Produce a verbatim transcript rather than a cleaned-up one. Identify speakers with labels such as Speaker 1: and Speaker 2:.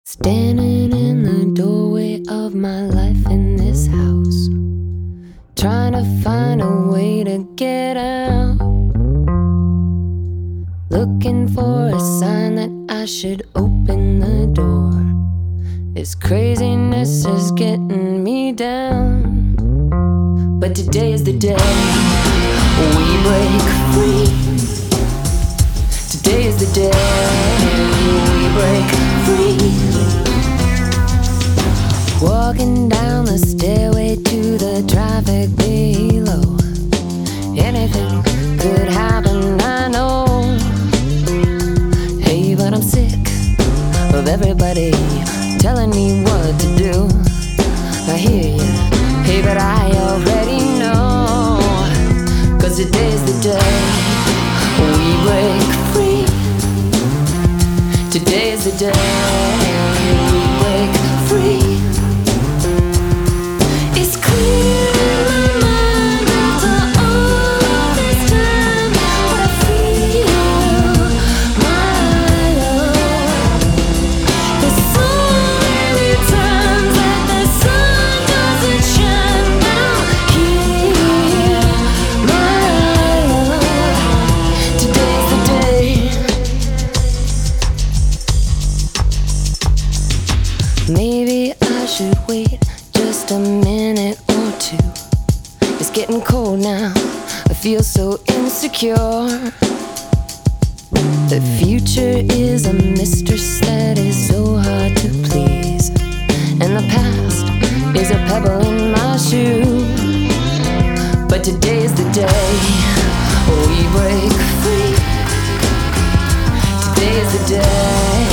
Speaker 1: Standing in the doorway of my life in this house, trying to find a way to get out, looking for a sign that I should open the door. This craziness is getting me down, but today is the day we break free. Today is the day we break free. Walking down the stairway to the traffic below. Anything could happen, I know. Hey, but I'm sick of everybody telling me what to do. I hear you, hey, but I already know. Cause today's the day we break free. Today's the day we break free. It's clear in my mind after all this time what I feel, my love. There's so many times that the sun doesn't shine down here, my love. Today's the day. Maybe I should wait just a minute or two. It's getting cold now, I feel so insecure. The future is a mistress that is so hard to please, and the past is a pebble in my shoe. But today's the day we break free. Today's the day